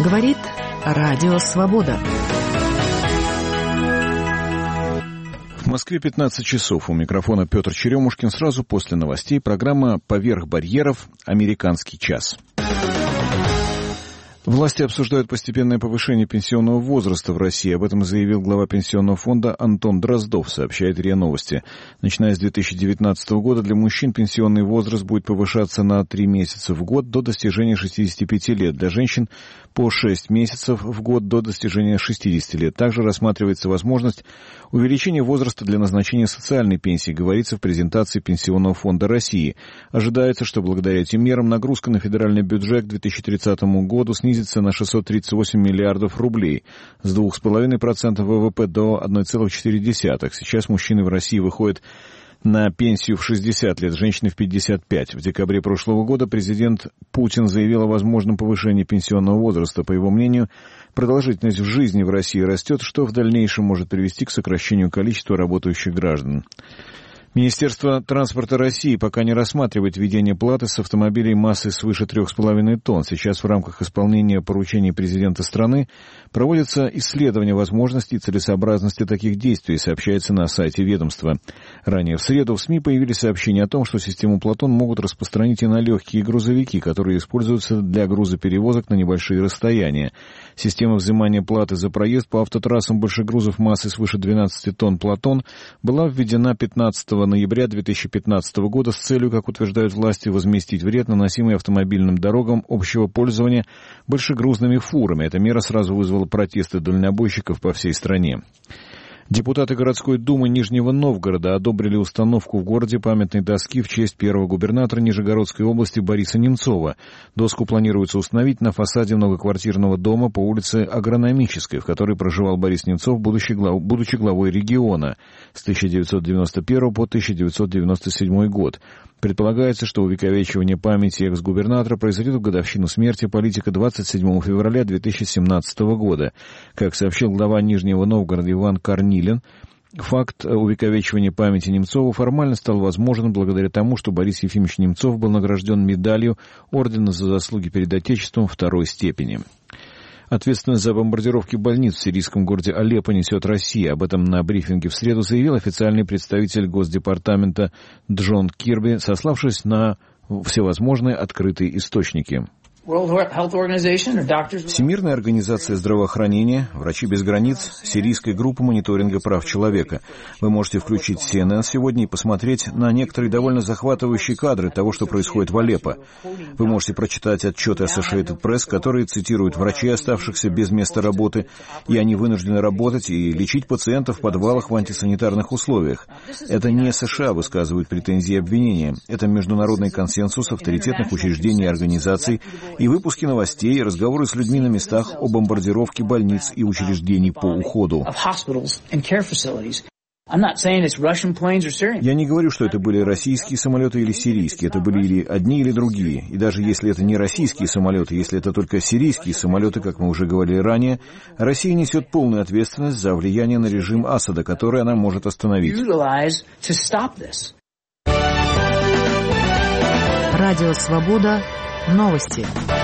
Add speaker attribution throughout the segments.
Speaker 1: Говорит Радио Свобода.
Speaker 2: В Москве 15 часов. У микрофона Петр Черемушкин. Сразу после новостей программа «Поверх барьеров. Американский час». Власти обсуждают постепенное повышение пенсионного возраста в России. Об этом заявил глава Пенсионного фонда Антон Дроздов, сообщает РИА Новости. Начиная с 2019 года для мужчин пенсионный возраст будет повышаться на 3 месяца в год до достижения 65 лет. Для женщин по 6 месяцев в год до достижения 60 лет. Также рассматривается возможность увеличения возраста для назначения социальной пенсии, говорится в презентации Пенсионного фонда России. Ожидается, что благодаря этим мерам нагрузка на федеральный бюджет к 2030 году снизится на 638 миллиардов рублей, с 2,5% ВВП до 1,4%. Сейчас мужчины в России выходят на пенсию в 60 лет, женщины в 55. В декабре прошлого года президент Путин заявил о возможном повышении пенсионного возраста. По его мнению, продолжительность в жизни в России растет, что в дальнейшем может привести к сокращению количества работающих граждан. Министерство транспорта России пока не рассматривает введение платы с автомобилей массой свыше 3,5 тонн. Сейчас в рамках исполнения поручений президента страны проводится исследование возможностей и целесообразности таких действий, сообщается на сайте ведомства. Ранее в среду в СМИ появились сообщения о том, что систему Платон могут распространить и на легкие грузовики, которые используются для грузоперевозок на небольшие расстояния. Система взимания платы за проезд по автотрассам большегрузов массой свыше 12 тонн Платон была введена 15 ноября 2015 года с целью, как утверждают власти, возместить вред, наносимый автомобильным дорогам общего пользования большегрузными фурами. Эта мера сразу вызвала протесты дальнобойщиков по всей стране. Депутаты городской думы Нижнего Новгорода одобрили установку в городе памятной доски в честь первого губернатора Нижегородской области Бориса Немцова. Доску планируется установить на фасаде многоквартирного дома по улице Агрономической, в которой проживал Борис Немцов, будучи главой региона с 1991 по 1997 год. Предполагается, что увековечивание памяти экс-губернатора произойдет в годовщину смерти политика 27 февраля 2017 года. Как сообщил глава Нижнего Новгорода Иван Корнилин, факт увековечивания памяти Немцова формально стал возможен благодаря тому, что Борис Ефимович Немцов был награжден медалью Ордена за заслуги перед Отечеством второй степени. Ответственность за бомбардировки больниц в сирийском городе Алеппо несет Россия. Об этом на брифинге в среду заявил официальный представитель Госдепартамента Джон Кирби, сославшись на всевозможные открытые источники. Всемирная организация здравоохранения, Врачи без границ, сирийская группа мониторинга прав человека. Вы можете включить CNN сегодня и посмотреть на некоторые довольно захватывающие кадры того, что происходит в Алеппо. Вы можете прочитать отчеты Associated Press, которые цитируют врачей, оставшихся без места работы, и они вынуждены работать и лечить пациентов в подвалах в антисанитарных условиях. Это не США высказывают претензии и обвинения. Это международный консенсус авторитетных учреждений и организаций, и выпуски новостей, разговоры с людьми на местах о бомбардировке больниц и учреждений по уходу. Я не говорю, что это были российские самолеты или сирийские. Это были или одни, или другие. И даже если это не российские самолеты, если это только сирийские самолеты, как мы уже говорили ранее, Россия несет полную ответственность за влияние на режим Асада, который она может остановить.
Speaker 1: Радио Свобода. Новости.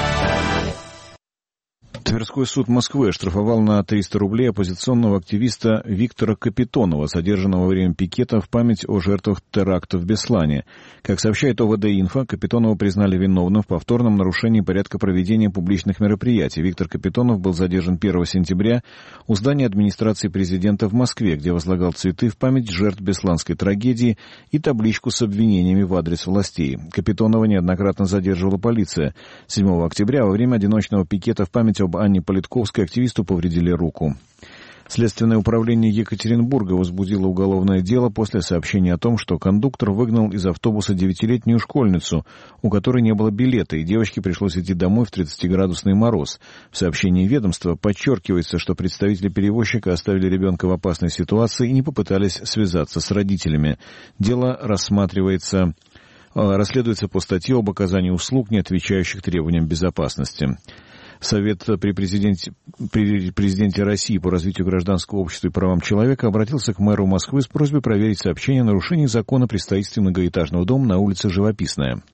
Speaker 2: Тверской суд Москвы оштрафовал на 300 рублей оппозиционного активиста Виктора Капитонова, задержанного во время пикета в память о жертвах теракта в Беслане. Как сообщает ОВД-Инфо, Капитонова признали виновным в повторном нарушении порядка проведения публичных мероприятий. Виктор Капитонов был задержан 1 сентября у здания администрации президента в Москве, где возлагал цветы в память жертв бесланской трагедии и табличку с обвинениями в адрес властей. Капитонова неоднократно задерживала полиция. 7 октября во время одиночного пикета в память об Анне Политковской активисту повредили руку. Следственное управление Екатеринбурга возбудило уголовное дело после сообщения о том, что кондуктор выгнал из автобуса 9-летнюю школьницу, у которой не было билета, и девочке пришлось идти домой в 30-градусный мороз. В сообщении ведомства подчеркивается, что представители перевозчика оставили ребенка в опасной ситуации и не попытались связаться с родителями. Дело расследуется по статье об оказании услуг, не отвечающих требованиям безопасности. Совет при президенте России по развитию гражданского общества и правам человека обратился к мэру Москвы с просьбой проверить сообщение о нарушении закона при строительстве многоэтажного дома на улице Живописная.